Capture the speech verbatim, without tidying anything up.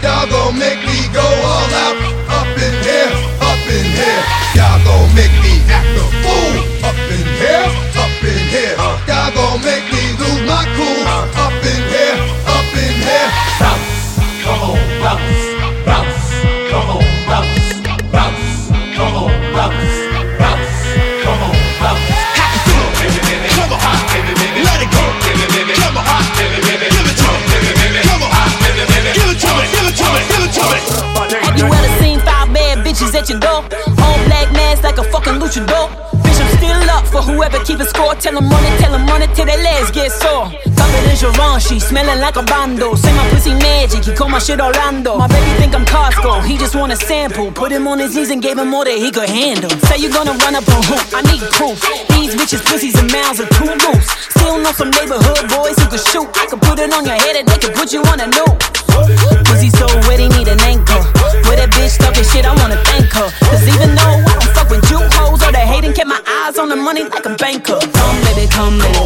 Y'all gon' make me go all out. Up in here, up in here. Y'all gon' make me act a fool. Up in here, up in here. Y'all gon' make me lose my cool. Up in here, up in here. Bounce, come on, bounce, bounce, come on, bounce, bounce, come on, bounce, bounce, come on, bounce. How you do it, baby, baby? Come on, hot, baby, baby. Let it go, baby, baby. Come on, hot, baby, baby. Give it to me, baby, baby. Come on, hot, baby, baby. Give it to me, give it to me, give it to me. Have you ever seen five bad bitches at your door? All black mask like a fucking luchador. Bitch, I'm still up for whoever keep a score. Tell them money, tell them money till their legs get sore. Tougher than Givenchy, smelling like a bando. Say my pussy magic, he call my shit Orlando. My baby think I'm Costco, he just want a sample. Put him on his knees and gave him more than he could handle. Say you gonna run up on hoop, I need proof. These bitches pussies and mouths are too loose. Still know some neighborhood boys who could shoot. I could put it on your head and they could put you on a noose. Pussy so wet, he need an anchor. With that bitch talking shit, I wanna thank her. Cause even though I don't fuck with you hoes or the hating, kept my eyes on the money like a banker. Come baby, come baby,